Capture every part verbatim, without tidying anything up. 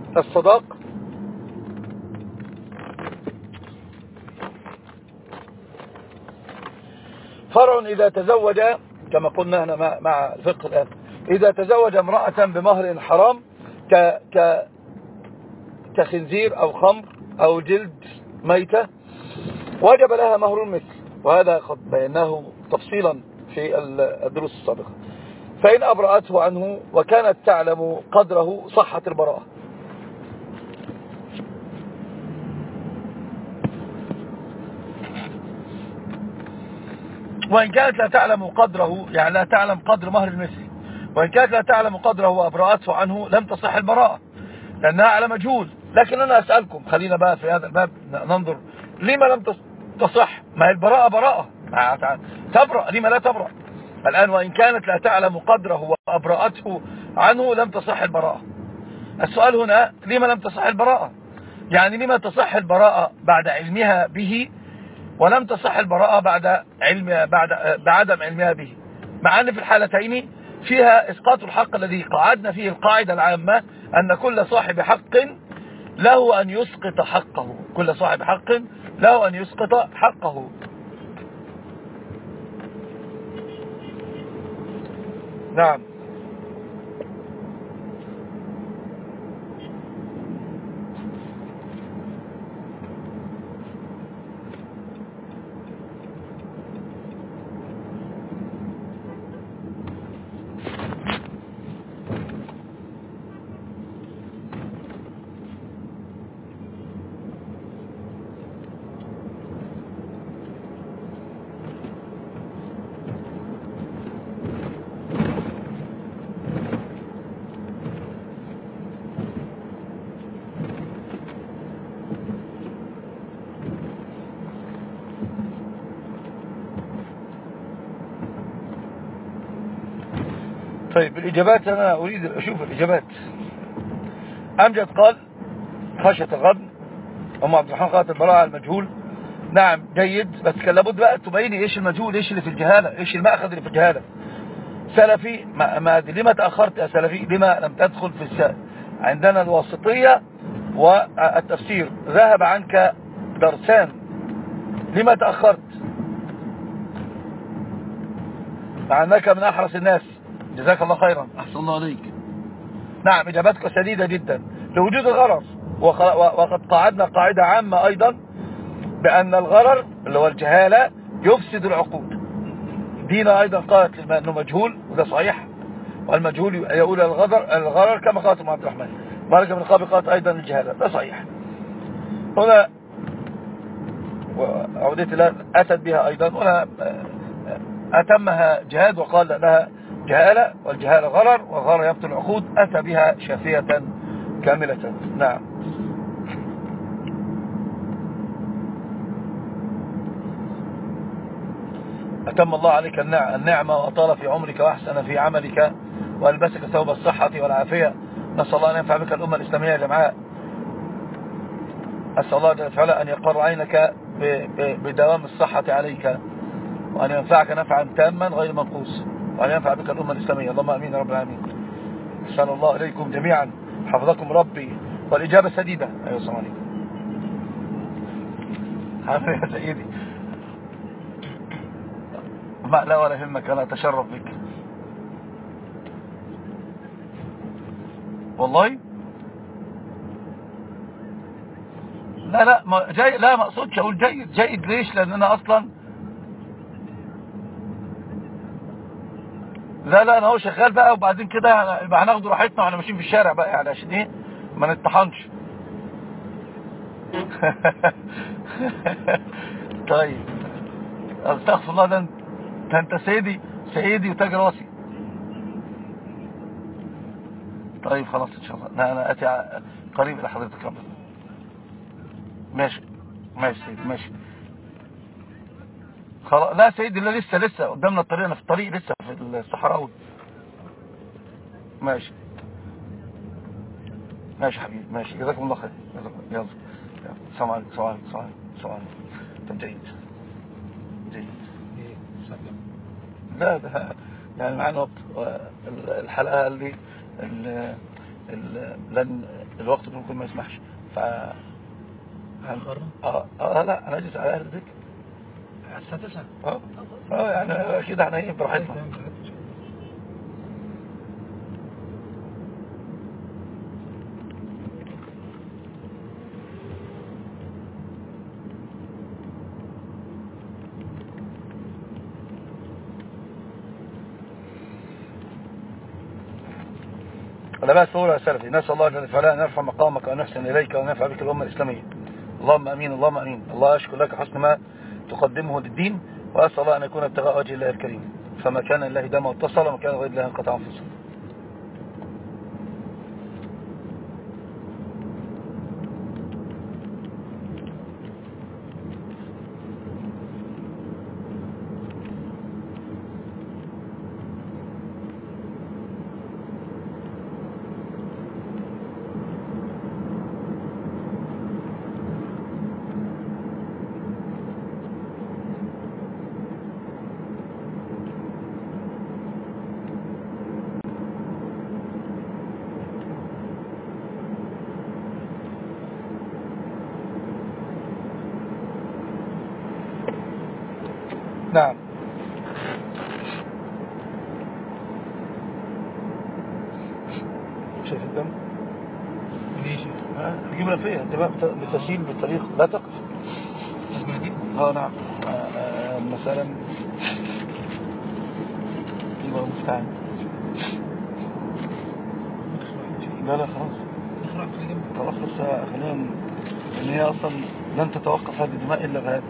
الصداق فرع إذا تزوج، كما قلنا هنا مع, مع الفقه الآن، إذا تزوج امرأة بمهر حرام ك ك كخنزير أو خمر أو جلد ميتة وجب لها مهر مثل، وهذا قد بيناه تفصيلا في الدروس السابقة. فإن أبرأته عنه وكانت تعلم قدره صحت البراءة. وإن كانت لا تعلم قدره، يعني لا تعلم قدر مهر المثل، وإن كانت لا تعلم قدره وأبرأته عنه لم تصح البراءة لأنها على مجهول. لكن أنا أسألكم، خلينا بقى في هذا الباب ننظر لما لم تصح. ما هي البراءة براءة تبرأ، لما لا تبرأ الآن؟ وإن كانت لا تعلم قدره وأبرأته عنه لم تصح البراءة. السؤال هنا لما لم تصح البراءة؟ يعني لما تصح البراءة بعد علمها به ولم تصح البراءة بعد علم بعد بعدم علمها به، مع أن في الحالتين فيها إسقاط الحق الذي قعدنا فيه القاعدة العامة أن كل صاحب حق له أن يسقط حقه، كل صاحب حق له أن يسقط حقه. نعم. طيب الإجابات، أنا أريد أشوف الإجابات. أمجد قال خشية الغبن. أم عبد الرحمن قالت البراءة المجهول. نعم جيد، بس كان لابد بقى تبيني إيش المجهول، إيش اللي في الجهالة، إيش المأخذ اللي في الجهالة. سلفي ما, ما لما تأخرت يا سلفي؟ لما لم تدخل في السائل؟ عندنا الواسطية والتفسير ذهب عنك درسان، لما تأخرت؟ مع أنك من أحرص الناس، جزاك الله خيرا، أحسن الله عليك. نعم إجابتك سديدة جدا لوجود الغرر، وقد قاعدنا قاعدة عامة أيضا بأن الغرر اللي هو الجهالة يفسد العقود. دينا أيضا قالت أنه مجهول، وده صحيح، والمجهول يقول الغرر, الغرر كما قالت أم عبد الرحمن. مالك بن قابل قالت أيضا الجهالة، ده صحيح. هنا عودت لها أتت بها أيضا، هنا أتمها جهاد وقال لها جهالة، والجهالة غرر، والغرر يبطل العقود، أتى بها شافية كاملة. نعم. أتم الله عليك النعمة وأطال في عمرك وأحسن في عملك وألبسك ثوب الصحة والعافية. نسأل الله أن ينفع بك الأمة الإسلامية جمعاء. أسأل الله جل وعلا أن يقر عينك بدوام الصحة عليك، وأن ينفعك نفعا تاما غير منقوص، وأن ينفع بك الأمة الإسلامية. اللهم أمين يا رب العالمين. أسأل الله إليكم جميعا، حفظكم ربي. والإجابة سديدة. أيها السلام عليكم. حافظ يا سيدي. ما لا ولا يهمك، أنا أتشرف بك والله. لا لا ما جاي، لا ما اقصدش اقول جيد. جيد ليش؟ لان انا اصلا لا لا انا هو شغال بقى، وبعدين كده يبقى هناخد راحتنا واحنا ماشيين في الشارع بقى، يعني عشان ايه ما نتطحنش. طيب استغفر الله، ده انت سيدي سيدي وتاج راسي. طيب خلاص ان شاء الله، لا انا اتي قريب الى حضرتك. ربنا ماشي ماشي سيدي ماشي خلاص. لا سيدي لا، لسه لسه قدامنا الطريق، انا في الطريق لسه في الصحراء. ماشي ماشي حبيبي ماشي، جزاكم الله خير. يلا السلام عليكم. السلام عليكم. السلام عليكم. طب جيد جيد. لا ده يعني معنا وقت. الحلقة اللي لن الوقت ممكن ما يسمحش. ف اه اه لا انا اجلس على اهل الذكر على الساعه تسعة. اه اه يعني كده احنا ايه براحتنا. لا بأس فهو يا سلفي. نسأل الله جل وعلا أن يرفع مقامك وأن يحسن إليك وأن ينفع بك الأمة الإسلامية. اللهم أمين اللهم أمين. الله أشكر لك حسن ما تقدمه للدين، وأسأل الله أن يكون ابتغاء وجه الله الكريم، فما كان الله دام واتصل وما كان غير الله انقطع انفصل. نعم. شايف الدم؟ ليش؟ نجيب فيها انتباه بالتسهيل بالطريق لا تقف. اه نعم. مثلا يبقى مفتعل. لا لا خلاص خلاص بس خلينا ان هي اصلا لن تتوقف هذه الدماء الا بهذا.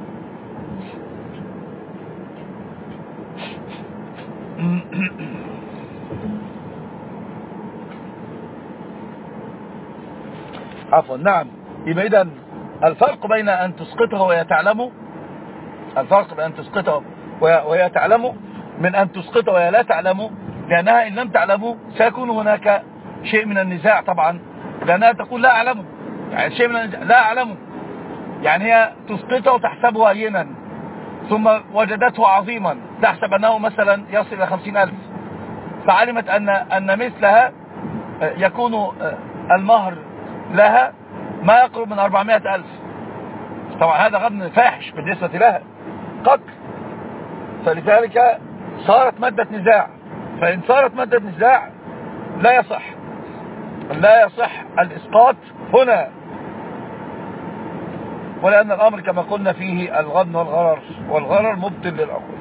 عفوا. نعم. يبقى إذن الفرق بين أن تسقطه وهي تعلمه، الفرق بين أن تسقطه وهي تعلمه من أن تسقطه وهي لا تعلمه، لأنها إن لم تعلمه سيكون هناك شيء من النزاع طبعا، لأنها تقول لا أعلمه، يعني شيء من النزاع لا أعلمه، يعني هي تسقطه وتحسبه هينا ثم وجدته عظيما تحسب أنه مثلا يصل إلى خمسين ألف، فعلمت أن, أن مثلها يكون المهر لها ما يقرب من أربعمائة ألف. طبعا هذا غضن فاحش بالنسبة لها، قتل. فلذلك صارت مادة نزاع، فإن صارت مادة نزاع لا يصح لا يصح الإسقاط هنا، ولأن الأمر كما قلنا فيه الغضن والغرر، والغرر مبطل للعقول.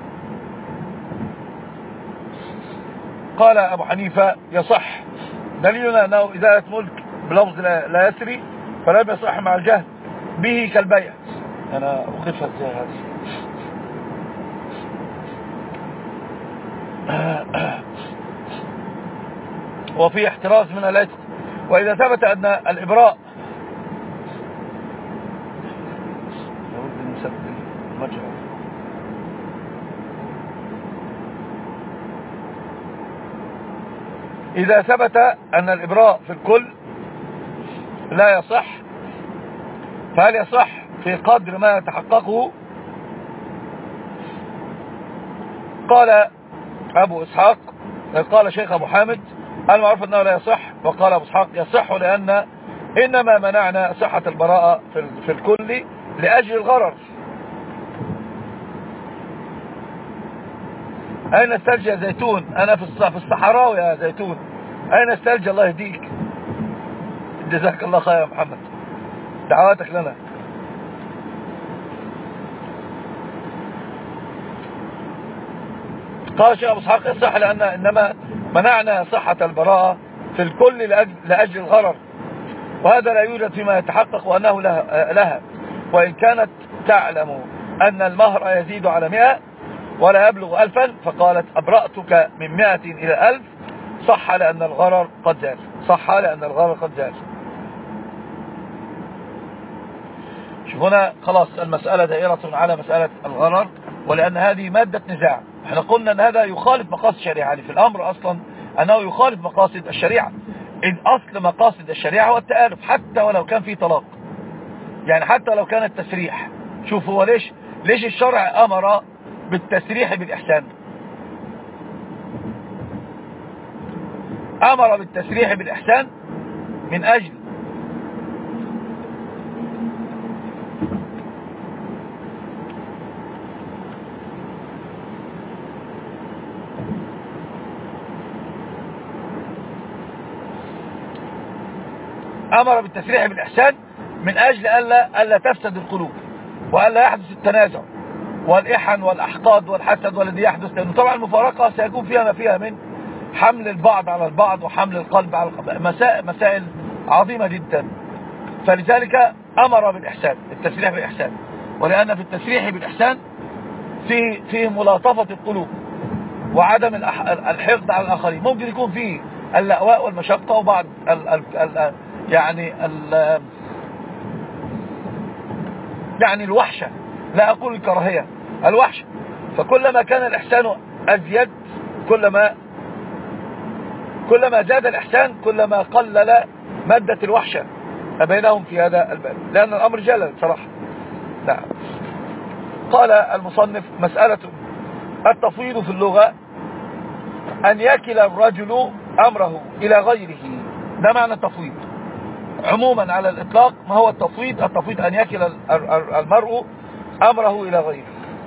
قال أبو حنيفة يصح، دليلنا أنه إزالة ملك بلفظ لا يسري فلم يصح مع الجهل به كالبيع. أنا أخفها ازاي هذا وفي احتراز من العتق. وإذا ثبت أن الإبراء إذا ثبت أن الإبراء في الكل لا يصح، فهل يصح في قدر ما يتحققه؟ قال أبو إسحاق، قال شيخ أبو حامد المعروف أنه لا يصح، وقال أبو إسحاق يصح لأن إنما منعنا صحة البراءة في الكل لأجل الغرر. أين الثلج يا زيتون؟ أنا في الصحراء يا زيتون. أين الثلج؟ الله يهديك، جزاك الله خير يا محمد، دعواتك لنا. قال شيخ أبو إسحاق يصح لأن إنما منعنا صحة البراءة في الكل لأجل, لأجل الغرر، وهذا لا يوجد فيما يتحقق وأنه لها, لها وإن كانت تعلم أن المهر يزيد على مئة ولا يبلغ ألفا، فقالت أبرأتك من مئة إلى ألف، صح لأن الغرر قد زال، صح لأن الغرر قد زال. شوف هنا خلاص المسألة دائرة على مسألة الغرر، ولأن هذه مادة نزاع. احنا قلنا أن هذا يخالف مقاصد الشريعة، يعني في الأمر أصلا أنه يخالف مقاصد الشريعة، إذ أصل مقاصد الشريعة هو التآلف، حتى ولو كان في طلاق، يعني حتى لو كان التسريح. شوف هو ليش ليش الشرع أمر بالتسريح بالإحسان؟ أمر بالتسريح بالإحسان من أجل أمر بالتسريح بالإحسان من أجل ألا, ألا تفسد القلوب وألا يحدث التنازع والإحن والأحقاد والحسد والذي يحدث، لأنه طبعا المفارقة سيكون فيها ما فيها من حمل البعض على البعض وحمل القلب على القلب، مسائل, مسائل عظيمة جدا. فلذلك أمر بالإحسان، التسريح بالإحسان، ولأن في التسريح بالإحسان فيه, فيه ملاطفة القلوب وعدم الحقد على الآخرين. ممكن يكون فيه اللأواء والمشقة وبعض ال ال ال يعني ال يعني الوحشة، لا أقول الكراهية، الوحشة. فكلما كان الإحسان أزيد كلما كلما زاد الإحسان كلما قلل مادة الوحشة بينهم في هذا الباب، لأن الأمر جلل صراحة. نعم. قال المصنف: مسألة التفويض في اللغة أن يكل الرجل أمره إلى غيره، ده معنى التفويض عموما على الإطلاق. ما هو التفويض؟ التفويض أن يكل المرء أمره إلى غيره.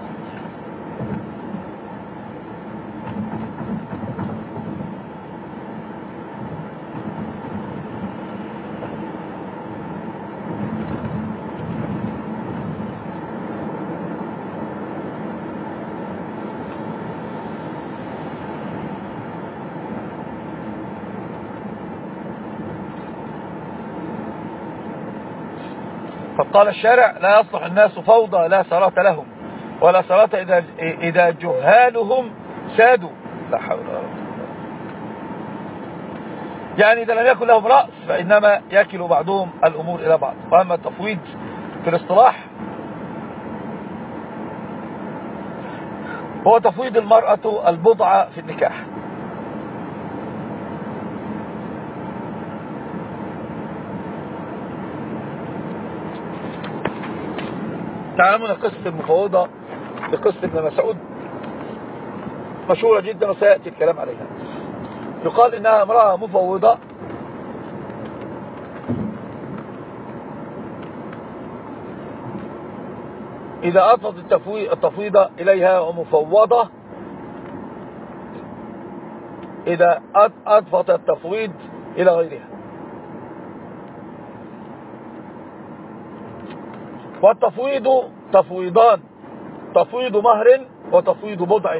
فقال الشارع: لا يصلح الناس فوضى لا سراة لهم ولا سراة إذا, إذا جهالهم سادوا. لا حول ولا قوة. يعني إذا لم يكن لهم رأس فإنما يكل بعضهم الأمور إلى بعض. وأما التفويض في الاصطلاح هو تفويض المرأة البضعة في النكاح. تعلمون قصة المفوضة لقصة ابن مسعود مشهورة جدا وسيأتي الكلام عليها. يقال إنها امرأة مفوضة إذا أضفت التفويض إليها ومفوضة إذا أضفت التفويض إلى غيرها. والتفويض تفويضان: تفويض مهر وتفويض بضع.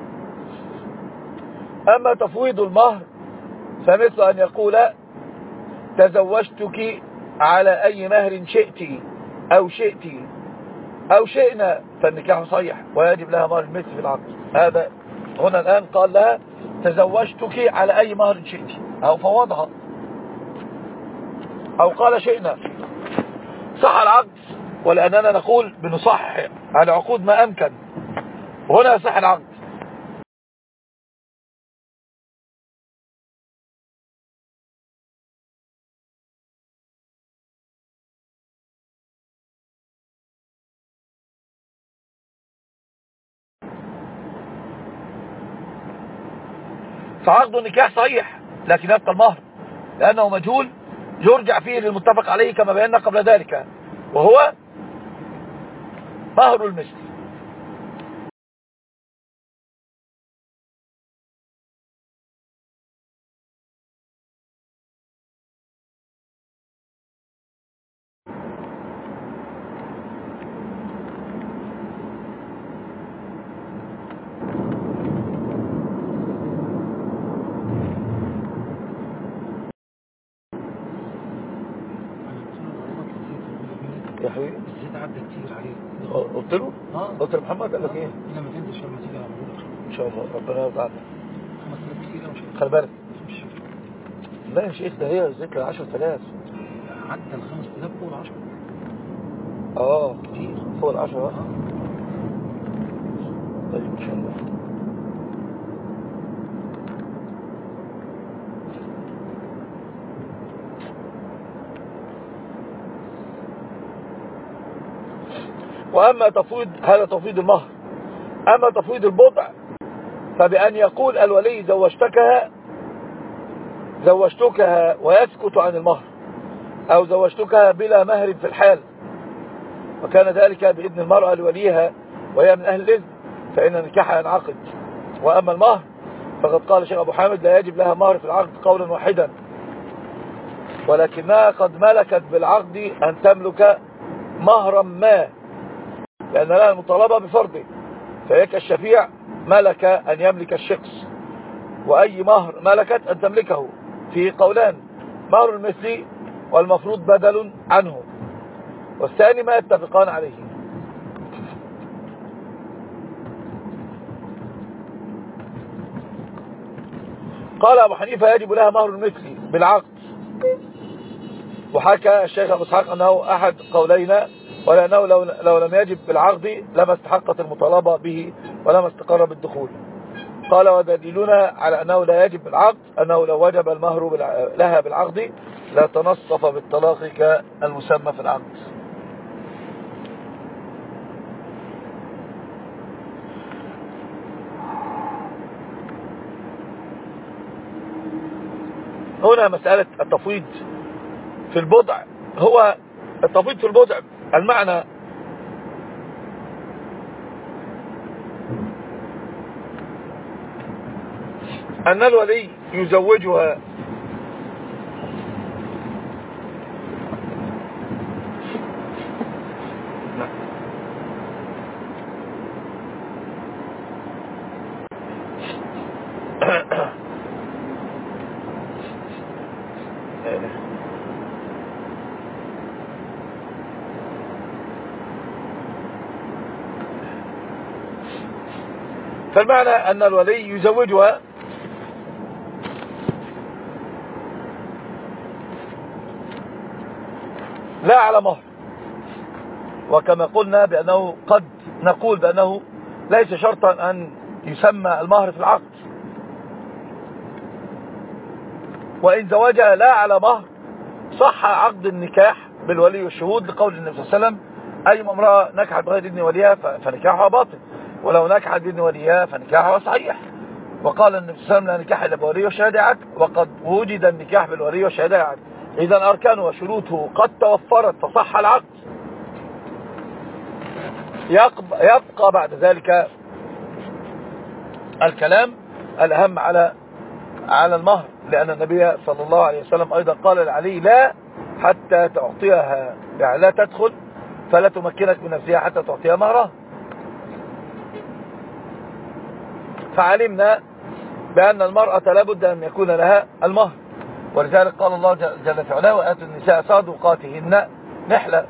أما تفويض المهر فمثل أن يقول: تزوجتك على أي مهر شئت أو شئت أو شئنا، فالنكاح صحيح ويجب لها مهر المثل في العقد. هذا هنا الآن قال لها: تزوجتك على أي مهر شئت، أو فوضها، أو قال شئنا، صح العقد. ولأننا نقول بنصح على عقود ما أمكن، وهنا يصح العقد. فعقد النكاح صحيح، لكن يبقى المهر لأنه مجهول يرجع فيه للمتفق عليه كما بينا قبل ذلك، وهو مهر المثل. يا حبيبي الزيت عدى كتير عليه. قلت له اه قلت لمحمد قال لك ايه؟ انا ما تنساش لما تيجي على طول ان شاء الله ربنا يرضى عنك. خمس آلاف كتير مش خلي بالك. مش لا يا شيخ، ده هي الذكر عشرة آلاف. عدى ال خمس آلاف فوق ال عشرة. اه كتير فوق ال عشرة. اه طيب ان شاء الله. وأما تفويض، هذا تفويض المهر. أما تفويض البضع فبأن يقول الولي: زوجتكها زوجتكها ويسكت عن المهر، أو زوجتكها بلا مهر في الحال، وكان ذلك بإذن المرأة لوليها وهي من أهل الإذن، فإن النكاح ينعقد. وأما المهر فقد قال الشيخ أبو حامد لا يجب لها مهر في العقد قولا واحدا، ولكنها قد ملكت بالعقد أن تملك مهرا ما، لأن لها المطالبة بفرضه، فهي كالشفيع ملك أن يملك الشخص، وأي مهر ملكت أن تملكه. في قولان: مهر المثلي والمفروض بدل عنه، والثاني ما يتفقان عليه. قال أبو حنيفة يجب لها مهر المثلي بالعقد، وحكى الشيخ أبو اسحاق أنه أحد قولينا، ولأنه لو, لو لم يجب بالعقد لما استحقت المطالبة به ولما استقر بالدخول. قال ودليلنا على أنه لا يجب بالعقد أنه لو وجب المهر لها بالعقد لا تنصف بالطلاق كالمسمى في العقد. هنا مسألة التفويض في البضع، هو التفويض في البضع المعنى أن الولي يزوجها فالمعنى أن الولي يزوجها لا على مهر، وكما قلنا بأنه قد نقول بأنه ليس شرطا أن يسمى المهر في العقد، وإن زوجها لا على مهر صح عقد النكاح بالولي والشهود، لقول النبي صلى الله عليه وسلم: أي امرأة نكحت بغير إذن وليها فنكاحها باطل، ولو نكحت بإذن وليها فنكاحها صحيح. وقال النبي صلى الله عليه وسلم: لا نكاح إلا بولي وشهادة عدل، وقد وجد النكاح بالولي وشهادة عدل. إذن أركانه وشروطه قد توفرت فصح العقد. يبقى بعد ذلك الكلام الأهم على على المهر، لأن النبي صلى الله عليه وسلم أيضا قال لعلي: لا حتى تعطيها، يعني لا تدخل فلا تمكنك من نفسها حتى تعطيها مهرها. فعلمنا بأن المرأة لابد أن يكون لها المهر، ولذلك قال الله جل في علاه: وآتوا النساء صدقاتهن نحلة.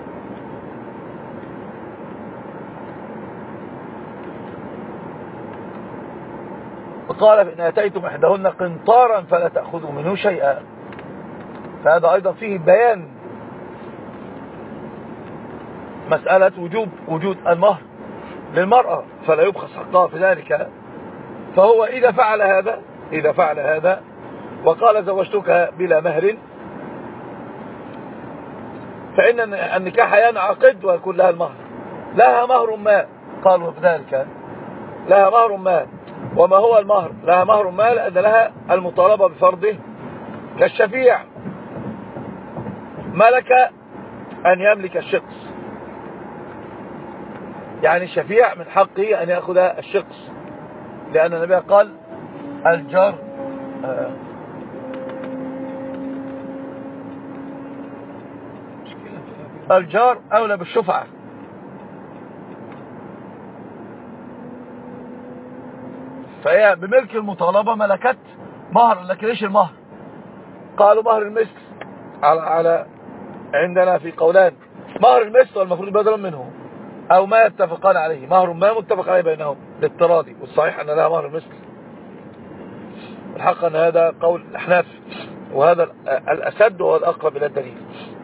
وقال: فإن أتيتم إحداهن قنطارا فلا تأخذوا منه شيئا. فهذا أيضا فيه بيان مسألة وجوب وجود المهر للمرأة، فلا يبخس حقها في ذلك. فهو إذا فعل هذا إذا فعل هذا وقال: زوجتك بلا مهر، فإن النكاح ينعقد ويكون لها المهر، لها مهر ما. قالوا بذلك: لها مهر ما. وما هو المهر؟ لها مهر ما لأن لها المطالبة بفرضه، كالشفيع ملك أن يملك الشخص، يعني الشفيع من حقه أن يأخذ الشخص، لأن النبي قال: الجار آه الجار أولى بالشفعة. فهي بملك المطالبة ملكت مهر، لكن ايش المهر؟ قالوا مهر المثل على على عندنا في قولان: مهر المثل والمفروض بدل منه، او ما يتفقان عليه، مهر ما متفق عليه بينهم للتراضي، والصحيح ان لها مهر المثل. الحق ان هذا قول الاحناف، وهذا الاسد وهو الاقرب الى الدليل.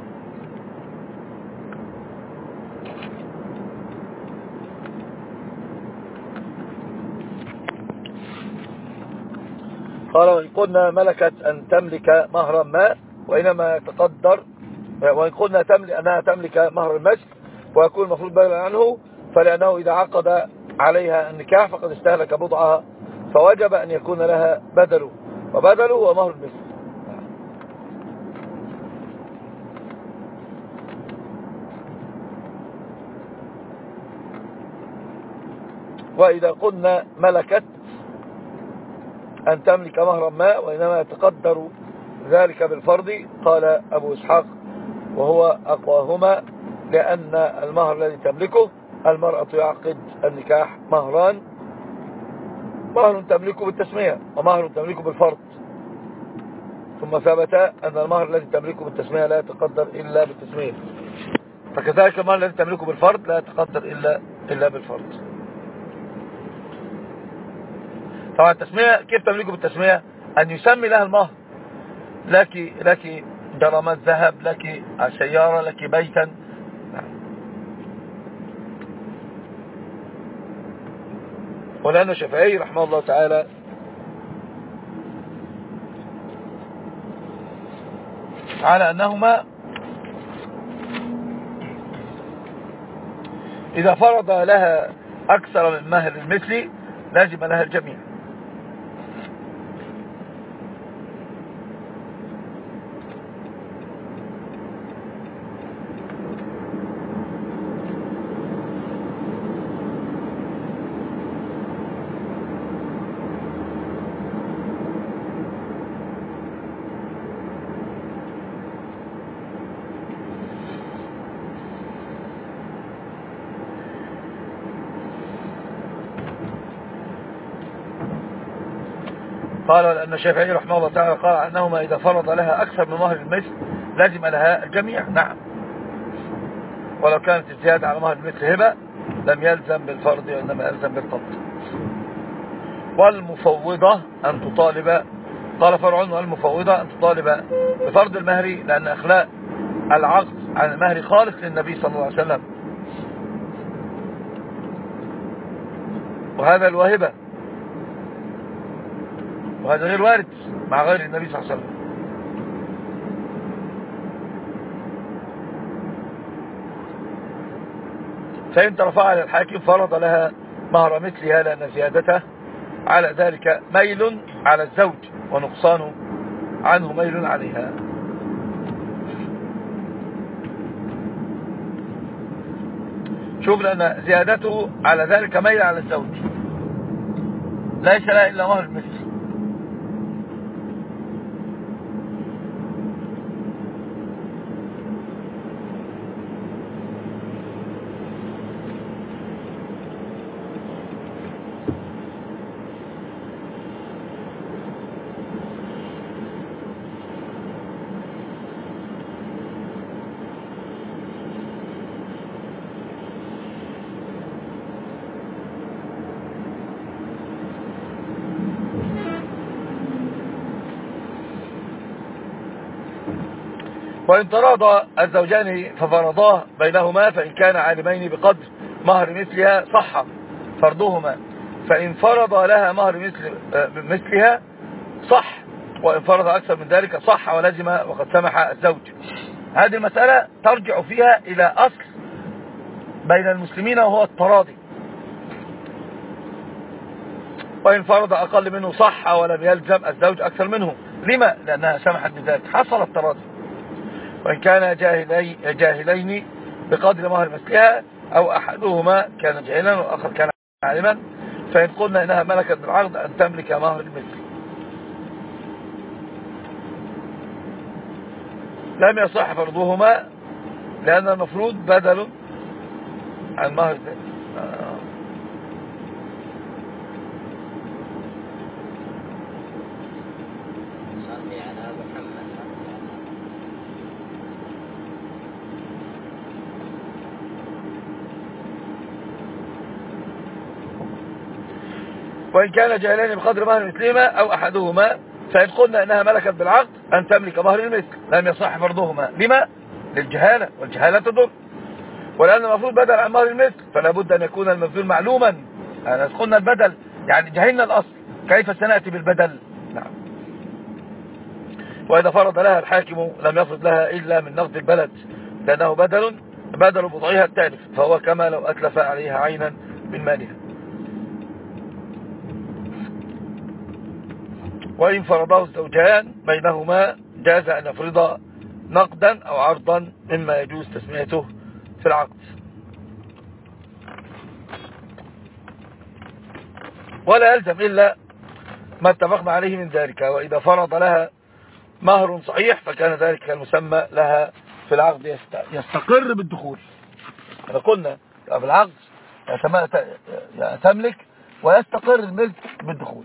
قال: وإن قلنا ملكت أن تملك مهرا ما، وإنما يتقدر، وإن قلنا تملك أنها تملك مهر المثل ويكون المفروض بدلا عنه، فلأنه إذا عقد عليها النكاح فقد استهلك بضعها، فوجب أن يكون لها بدله، وبدله هو مهر المثل. وإذا قلنا ملكت أن تملك مهرا ما وإنما يتقدر ذلك بالفرض، قال أبو إسحاق وهو أقواهما، لأن المهر الذي تملكه المرأة يعقد النكاح مهران، مهر تملكه بالتسمية ومهر تملكه بالفرض، ثم ثبت أن المهر الذي تملكه بالتسمية لا يتقدر إلا بالتسمية، فكذلك المهر الذي تملكه بالفرض لا يتقدر إلا, إلا بالفرض. طبعا التسمية كيف تملكه بالتسمية؟ أن يسمي لها المهر، لك لك درامات ذهب، لك سيارة، لك بيتا. ولأن الشافعي رحمه الله تعالى على أنهما إذا فرض لها أكثر من مهر المثل لازم لها الجميع. قال لأن الشافعي رحمه الله تعالى قال أنهما إذا فرض لها أكثر من مهر المثل لازم لها الجميع. نعم، ولو كانت الزيادة على مهر المثل هبة لم يلزم بالفرض وإنما يلزم بالقبض. والمفوضة أن تطالب، قال فرعون والمفوضة أن تطالب بفرض المهر، لأن أخلاء العقد عن المهر خالص للنبي صلى الله عليه وسلم، وهذا الواهبة، وهذا غير وارد مع غير النبي صلى الله عليه وسلم. فإن ترفع للحاكم فرض لها مهر مثلها، لأن زيادته على ذلك ميل على الزوج ونقصانه عنه ميل عليها. شوف، لأن زيادته على ذلك ميل على الزوج ليس لها إلا مهر المثل. وإن تراضى الزوجان ففرضاه بينهما، فإن كان عالمين بقدر مهر مثلها صح فرضهما، فإن فرض لها مهر مثل مثلها صح، وإن فرض أكثر من ذلك صح ولزم وقد سمح الزوج. هذه المسألة ترجع فيها إلى أصل بين المسلمين وهو التراضي. وإن فرض أقل منه صح ولم يلزم الزوج أكثر منه. لما؟ لأنها سمحت بذلك، حصل التراضي. وإن كان جاهلي جاهلين بقدر مهر مثلها أو أحدهما كان جاهلا والآخر كان عالما، فإن قلنا إنها ملكت بالعقد أن تملك مهر المثل لم يصح فرضهما، لأن المفروض بدل عن مهر المثل. وإن كان جاهلين بقدر مهر مثلهما أو أحدهما، فإن قلنا إنها ملكت بالعقد أن تملك مهر المثل لم يصح فرضهما. لما؟ للجهالة، والجهالة تضر. ولأن المفروض بدل عن مهر المثل فلا بد أن يكون المبذول معلوما. يعني قلنا البدل يعني جهلنا الأصل، كيف سنأتي بالبدل؟ نعم. وإذا فرض لها الحاكم لم يفرض لها إلا من نقد البلد، لأنه بدل بدل بضعها التالف، فهو كما لو أتلف عليها عينا من مالها. وإن فرضه الزوجان بينهما جاز أن يفرض نقدا أو عرضا مما يجوز تسميته في العقد. ولا يلزم إلا ما اتفقنا عليه من ذلك. وإذا فرض لها مهر صحيح فكان ذلك المسمى لها في العقد يستقر بالدخول. احنا قلنا في العقد تملك ويستقر الملك بالدخول.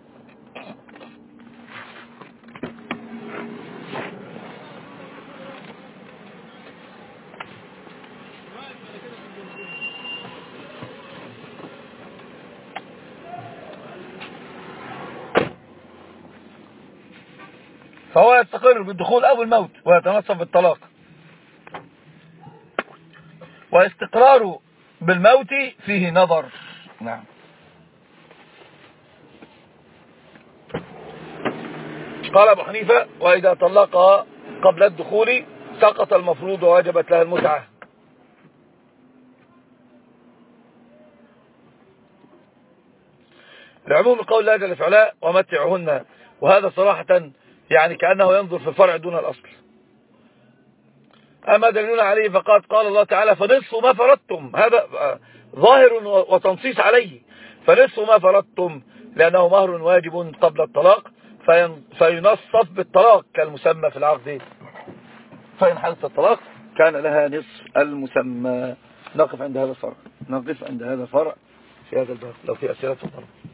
فهو يستقر بالدخول أو الموت ويتنصف بالطلاق. واستقراره بالموت فيه نظر. نعم. قال أبو حنيفة وإذا طلقها قبل الدخول سقط المفروض ووجبت لها المتعة. لعموم القول لا جل في علاء ومتعهن، وهذا صراحة يعني كأنه ينظر في الفرع دون الأصل. أما دليلنا عليه فقد قال الله تعالى فنصف ما فرضتم، هذا ظاهر وتنصيص عليه، فنصف ما فرضتم لأنه مهر واجب قبل الطلاق فينصف بالطلاق كالمسمى في العقد، فإن حدث الطلاق كان لها نصف المسمى. نقف عند هذا الفرع نقف عند هذا الفرع في هذا الباب. لو في أسئلة تفضلوا.